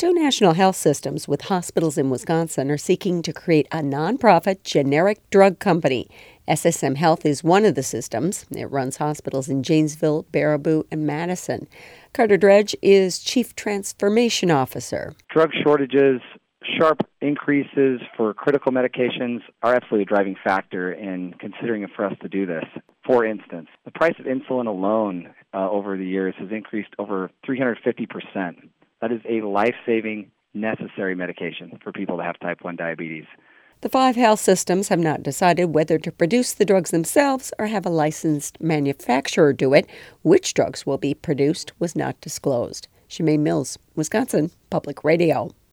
Two national health systems with hospitals in Wisconsin are seeking to create a nonprofit generic drug company. SSM Health is one of the systems. It runs hospitals in Janesville, Baraboo, and Madison. Carter Dredge is Chief Transformation Officer. Drug shortages, sharp increases for critical medications are absolutely a driving factor in considering for us to do this. For instance, the price of insulin alone over the years has increased over 350%. That is a life-saving, necessary medication for people that have type 1 diabetes. The 5 health systems have not decided whether to produce the drugs themselves or have a licensed manufacturer do it. Which drugs will be produced was not disclosed. Shemaine Mills, Wisconsin Public Radio.